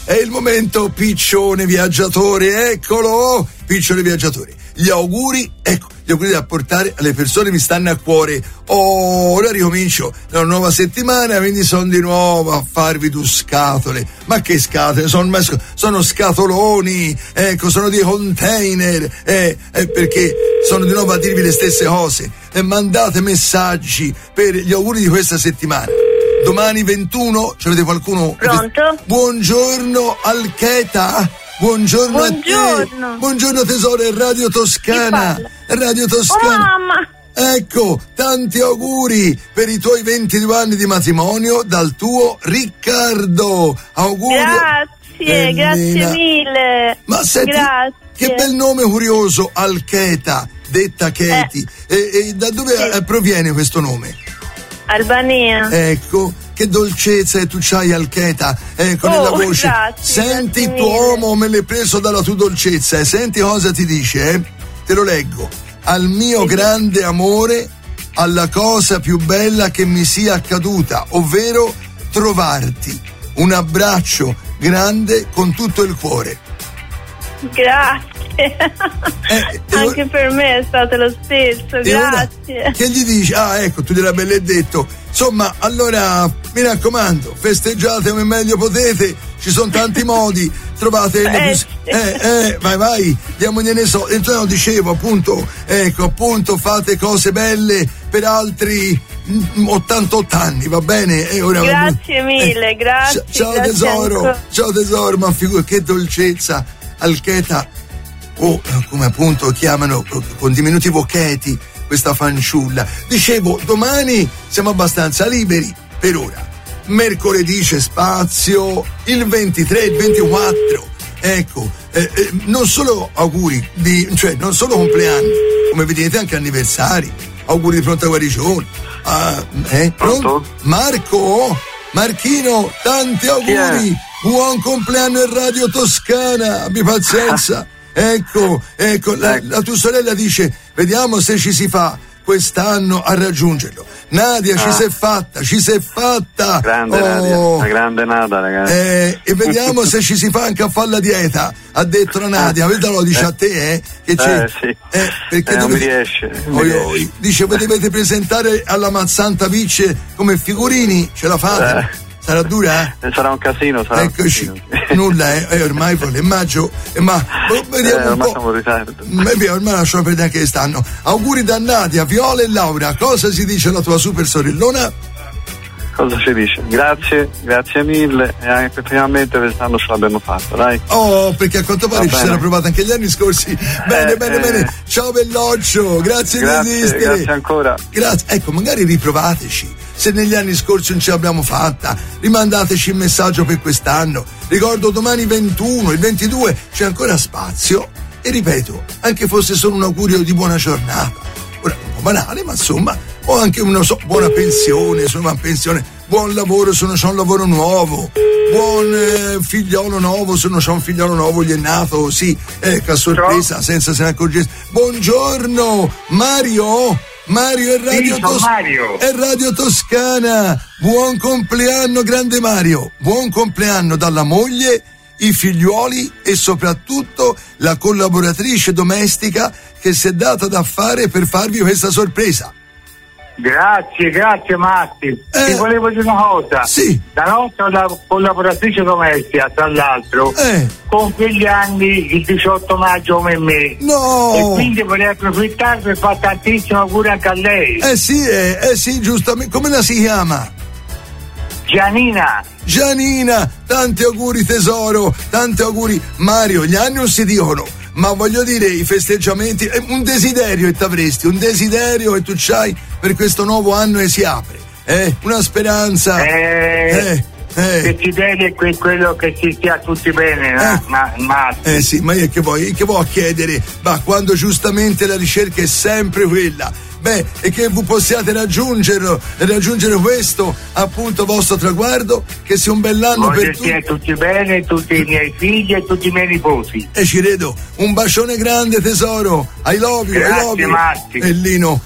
è il momento Piccione Viaggiatore, eccolo, Piccione Viaggiatore. Gli auguri da portare alle persone mi stanno a cuore. Ora ricomincio la nuova settimana, quindi sono di nuovo a farvi due scatole. Ma che scatole? Sono scatoloni, ecco, sono dei container, perché sono di nuovo a dirvi le stesse cose. Mandate messaggi per gli auguri di questa settimana. Domani 21, ci avete qualcuno? Pronto? Buongiorno Alcheta. Buongiorno a te. Buongiorno tesoro, è Radio Toscana. Radio Toscana. Oh mamma. Ecco, tanti auguri per i tuoi 22 anni di matrimonio dal tuo Riccardo. Auguri. Grazie, grazie mille. Ma senti, grazie. Che bel nome curioso, Alcheta, detta Katie. E da dove proviene questo nome? Albania. Ecco, che dolcezza e tu c'hai Alcheta, nella voce. Grazie, senti grazie tuo mille. uomo, me l'hai preso dalla tua dolcezza e senti cosa ti dice, te lo leggo. Al mio grande amore, alla cosa più bella che mi sia accaduta, ovvero trovarti. Un abbraccio grande con tutto il cuore. Grazie. Anche per me è stato lo stesso, grazie. Che gli dici? Ecco, tu gliel'hai detto. Insomma, allora mi raccomando, festeggiate come meglio potete, ci sono tanti modi, trovate vai, diamogliene so. E no, dicevo appunto, fate cose belle per altri 88 anni, va bene? Ora, grazie mille, grazie. Ciao grazie tesoro, ancora. ciao tesoro, ma che dolcezza, Alcheta, come appunto chiamano con diminutivo Katie, questa fanciulla. Dicevo, domani siamo abbastanza liberi per ora. Mercoledì c'è spazio, il 23, il 24. Ecco, non solo auguri non solo compleanni, come vedete anche anniversari, auguri di pronta guarigione. Pronto? Marchino, tanti auguri. Buon compleanno in Radio Toscana, abbi pazienza. Ecco, la tua sorella dice, vediamo se ci si fa quest'anno a raggiungerlo. Nadia, ci si è fatta. Grande Nadia, la grande Nada, ragazzi. E vediamo se ci si fa anche a fare la dieta, ha detto la Nadia, questo lo dice a te, che c'è. Sì. Perché non mi riesce. Dice, voi dovete presentare alla Mazzanta Vice come figurini, ce la fate? Sarà dura? Sarà un casino, Eccoci. Nulla, ormai è maggio, ma vediamo un po'. Siamo in ritardo. Ormai lasciamo perdere anche quest'anno. Auguri da Nadia, Viola e Laura. Cosa si dice alla tua super sorellona? Cosa ci dice? Grazie mille, e anche finalmente quest'anno ce l'abbiamo fatta, dai. Perché a quanto pare ci si era provato anche gli anni scorsi. Bene. Ciao belloccio, grazie di esistere. Grazie ancora. Grazie. Ecco, magari riprovateci. Se negli anni scorsi non ce l'abbiamo fatta, rimandateci il messaggio per quest'anno. Ricordo, domani 21, il 22 c'è ancora spazio. E ripeto, anche fosse solo un augurio di buona giornata. Ora, un po' banale, ma insomma, o anche buona pensione, buon lavoro se non c'è un lavoro nuovo, buon figliolo nuovo se non c'è un figliolo nuovo, gli è nato, sì, a sorpresa, senza se ne accorgesse. Buongiorno, Mario è Radio Toscana. Buon compleanno, grande Mario. Buon compleanno dalla moglie, i figliuoli e soprattutto la collaboratrice domestica che si è data da fare per farvi questa sorpresa. Grazie Matti. Ti volevo dire una cosa. Sì. La nostra collaboratrice domestica, tra l'altro, compie gli anni il 18 maggio come me. No! E quindi vorrei approfittare per fare tantissimo auguri anche a lei. Sì, giustamente. Come la si chiama? Gianina, tanti auguri tesoro, tanti auguri. Mario, gli anni non si dicono, ma voglio dire, i festeggiamenti, un desiderio che t'avresti, un desiderio che tu c'hai per questo nuovo anno e si apre, una speranza. Che si vede quello che si stia tutti bene, sì, ma io che vuoi a chiedere? Ma quando giustamente la ricerca è sempre quella. E che voi possiate raggiungere questo appunto vostro traguardo, che sia un bell'anno per tutti. Voglio tutti bene, tutti i miei figli e tutti i miei nipoti. E ci credo. Un bacione grande tesoro. I love you. Grazie Matti. Bellino.